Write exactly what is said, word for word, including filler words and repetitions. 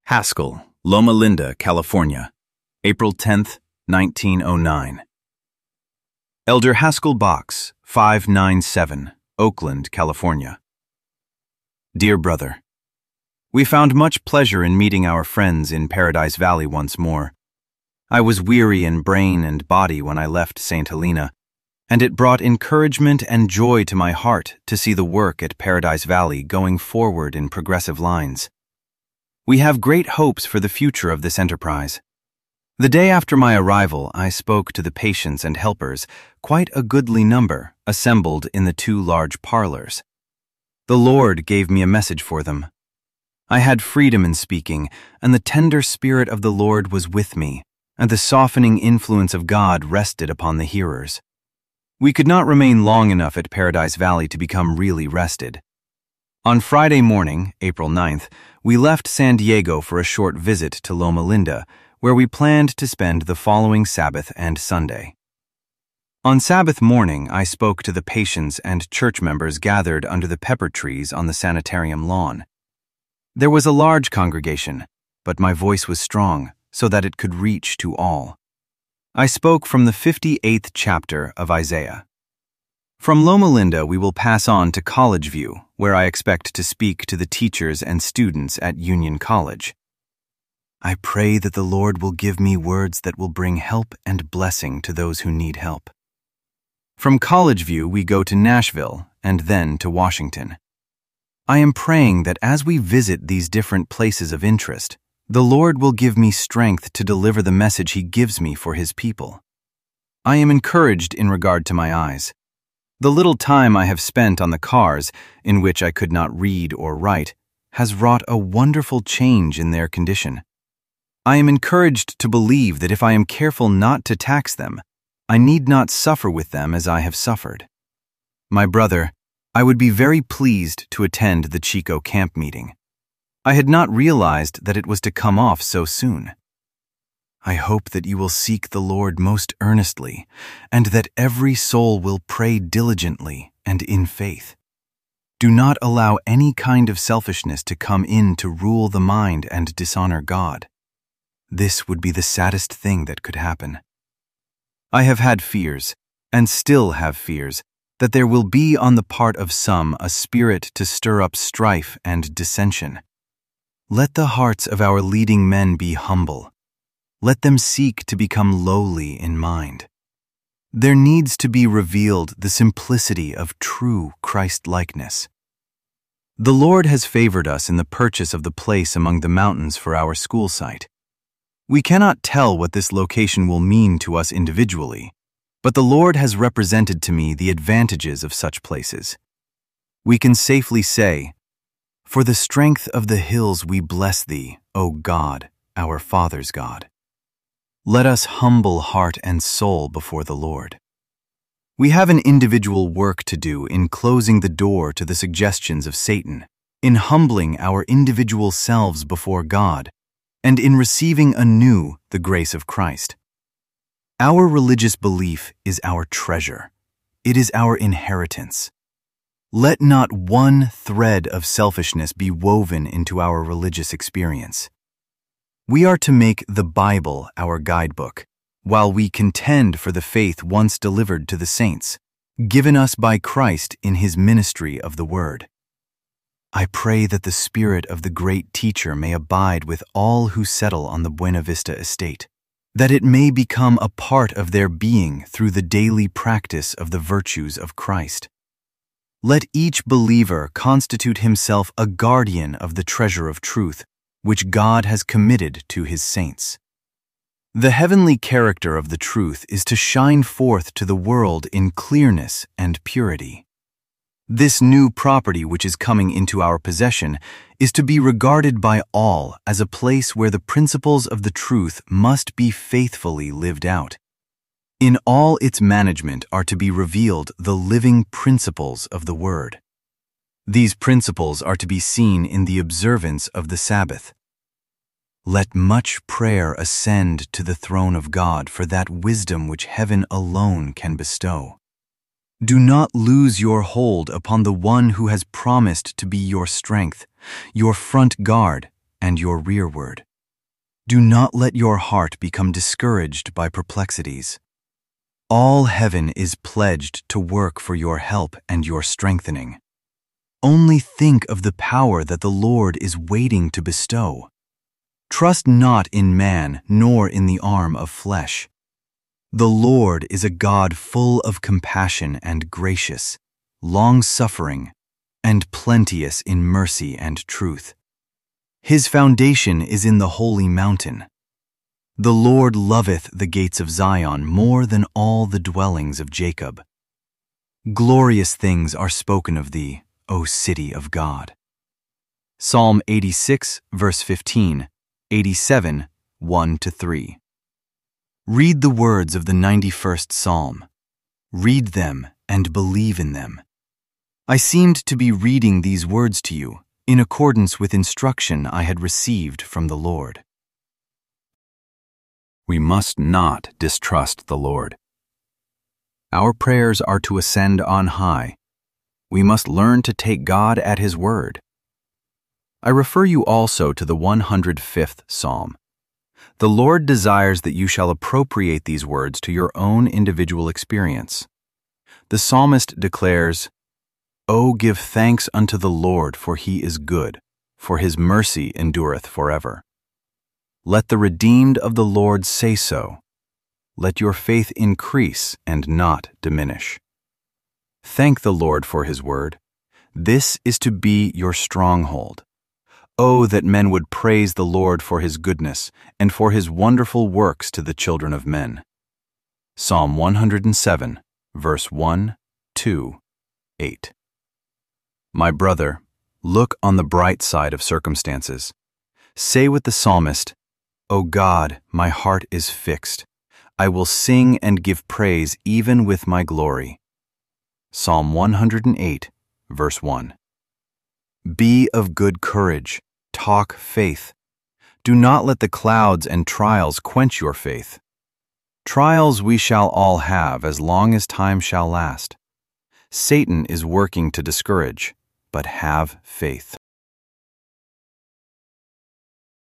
Haskell, Loma Linda, California, April tenth, nineteen oh nine. Elder Haskell Box, five ninety-seven, Oakland, California. Dear Brother, we found much pleasure in meeting our friends in Paradise Valley once more. I was weary in brain and body when I left Saint Helena, and it brought encouragement and joy to my heart to see the work at Paradise Valley going forward in progressive lines. We have great hopes for the future of this enterprise. The day after my arrival, I spoke to the patients and helpers, quite a goodly number, assembled in the two large parlors. The Lord gave me a message for them. I had freedom in speaking, and the tender spirit of the Lord was with me, and the softening influence of God rested upon the hearers. We could not remain long enough at Paradise Valley to become really rested. On Friday morning, April ninth, we left San Diego for a short visit to Loma Linda, where we planned to spend the following Sabbath and Sunday. On Sabbath morning, I spoke to the patients and church members gathered under the pepper trees on the sanitarium lawn. There was a large congregation, but my voice was strong, so that it could reach to all. I spoke from the fifty-eighth chapter of Isaiah. From Loma Linda, we will pass on to College View, where I expect to speak to the teachers and students at Union College. I pray that the Lord will give me words that will bring help and blessing to those who need help. From College View, we go to Nashville and then to Washington. I am praying that as we visit these different places of interest, the Lord will give me strength to deliver the message He gives me for His people. I am encouraged in regard to my eyes. The little time I have spent on the cars, in which I could not read or write, has wrought a wonderful change in their condition. I am encouraged to believe that if I am careful not to tax them, I need not suffer with them as I have suffered. My brother, I would be very pleased to attend the Chico camp meeting. I had not realized that it was to come off so soon. I hope that you will seek the Lord most earnestly, and that every soul will pray diligently and in faith. Do not allow any kind of selfishness to come in to rule the mind and dishonor God. This would be the saddest thing that could happen. I have had fears, and still have fears, that there will be on the part of some a spirit to stir up strife and dissension. Let the hearts of our leading men be humble. Let them seek to become lowly in mind. There needs to be revealed the simplicity of true Christ-likeness. The Lord has favored us in the purchase of the place among the mountains for our school site. We cannot tell what this location will mean to us individually, but the Lord has represented to me the advantages of such places. We can safely say, "For the strength of the hills we bless Thee, O God, our Father's God." Let us humble heart and soul before the Lord. We have an individual work to do in closing the door to the suggestions of Satan, in humbling our individual selves before God, and in receiving anew the grace of Christ. Our religious belief is our treasure. It is our inheritance. Let not one thread of selfishness be woven into our religious experience. We are to make the Bible our guidebook, while we contend for the faith once delivered to the saints, given us by Christ in His ministry of the Word. I pray that the Spirit of the great teacher may abide with all who settle on the Buena Vista estate, that it may become a part of their being through the daily practice of the virtues of Christ. Let each believer constitute himself a guardian of the treasure of truth, which God has committed to His saints. The heavenly character of the truth is to shine forth to the world in clearness and purity. This new property which is coming into our possession is to be regarded by all as a place where the principles of the truth must be faithfully lived out. In all its management are to be revealed the living principles of the Word. These principles are to be seen in the observance of the Sabbath. Let much prayer ascend to the throne of God for that wisdom which heaven alone can bestow. Do not lose your hold upon the one who has promised to be your strength, your front guard, and your rearward. Do not let your heart become discouraged by perplexities. All heaven is pledged to work for your help and your strengthening. Only think of the power that the Lord is waiting to bestow. Trust not in man nor in the arm of flesh. The Lord is a God full of compassion and gracious, long-suffering, and plenteous in mercy and truth. His foundation is in the holy mountain. The Lord loveth the gates of Zion more than all the dwellings of Jacob. Glorious things are spoken of thee, O city of God. Psalm eighty-six, verse fifteen, eighty-seven, one to three. Read the words of the ninety-first Psalm. Read them and believe in them. I seemed to be reading these words to you in accordance with instruction I had received from the Lord. We must not distrust the Lord. Our prayers are to ascend on high. We must learn to take God at His word. I refer you also to the one hundred fifth Psalm. The Lord desires that you shall appropriate these words to your own individual experience. The psalmist declares, "O give thanks unto the Lord, for He is good, for His mercy endureth forever. Let the redeemed of the Lord say so. Let your faith increase and not diminish. Thank the Lord for His word. This is to be your stronghold. Oh, that men would praise the Lord for His goodness and for His wonderful works to the children of men." Psalm one hundred seven, verse one, two, eight. My brother, look on the bright side of circumstances. Say with the psalmist, "O God, my heart is fixed. I will sing and give praise even with my glory." Psalm one hundred eight, verse one. Be of good courage. Talk faith. Do not let the clouds and trials quench your faith. Trials we shall all have as long as time shall last. Satan is working to discourage, but have faith.